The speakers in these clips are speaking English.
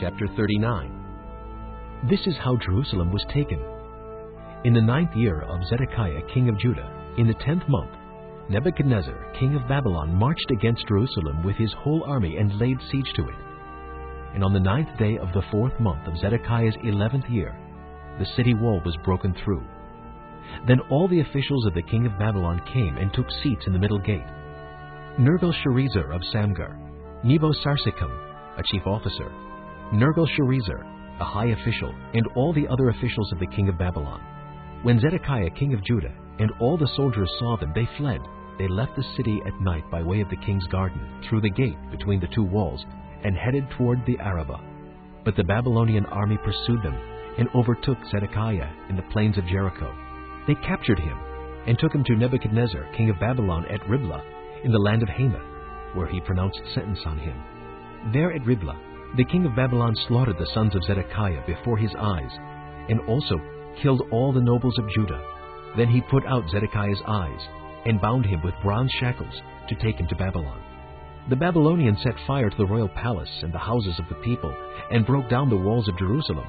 chapter 39. This is how Jerusalem was taken. In the 9th year of Zedekiah king of Judah, in the 10th month, Nebuchadnezzar king of Babylon marched against Jerusalem with his whole army and laid siege to it. And on the 9th day of the 4th month of Zedekiah's 11th year, the city wall was broken through. Then all the officials of the king of Babylon came and took seats in the middle gate. Nergal-Sharezer of Samgar, Nebo-Sarsekim, a chief officer, Nergal-Sharezer, a high official, and all the other officials of the king of Babylon. When Zedekiah king of Judah and all the soldiers saw them, they fled. They left the city at night by way of the king's garden, through the gate between the two walls, and headed toward the Arabah. But the Babylonian army pursued them, and overtook Zedekiah in the plains of Jericho. They captured him, and took him to Nebuchadnezzar king of Babylon at Riblah, in the land of Hamath, where he pronounced sentence on him. There at Riblah, the king of Babylon slaughtered the sons of Zedekiah before his eyes, and also killed all the nobles of Judah. Then he put out Zedekiah's eyes, and bound him with bronze shackles to take him to Babylon. The Babylonians set fire to the royal palace and the houses of the people, and broke down the walls of Jerusalem.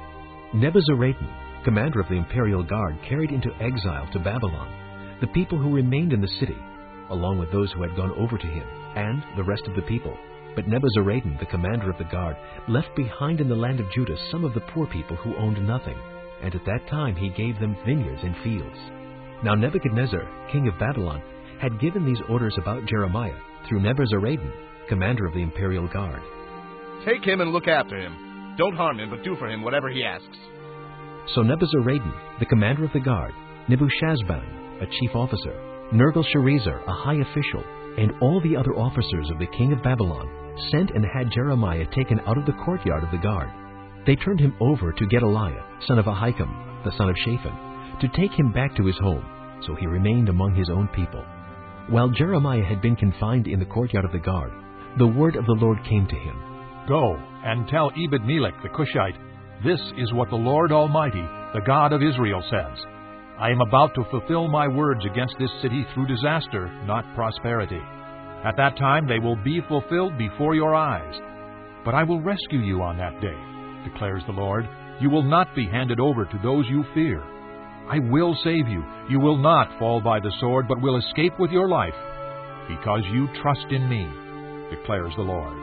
Nebuzaradan, commander of the imperial guard, carried into exile to Babylon the people who remained in the city, along with those who had gone over to him, and the rest of the people. But Nebuzaradan, the commander of the guard, left behind in the land of Judah some of the poor people who owned nothing, and at that time he gave them vineyards and fields. Now Nebuchadnezzar, king of Babylon, had given these orders about Jeremiah through Nebuzaradan, commander of the imperial guard. Take him and look after him. Don't harm him, but do for him whatever he asks. So Nebuzaradan, the commander of the guard, Nebushazban, a chief officer, Nergal-Sharezer, a high official, and all the other officers of the king of Babylon sent and had Jeremiah taken out of the courtyard of the guard. They turned him over to Gedaliah, son of Ahikam, the son of Shaphan, to take him back to his home, so he remained among his own people. While Jeremiah had been confined in the courtyard of the guard, the word of the Lord came to him. Go and tell Ebed-Melech the Cushite, this is what the Lord Almighty, the God of Israel, says. I am about to fulfill my words against this city through disaster, not prosperity. At that time they will be fulfilled before your eyes. But I will rescue you on that day, declares the Lord. You will not be handed over to those you fear. I will save you. You will not fall by the sword, but will escape with your life, because you trust in me, declares the Lord.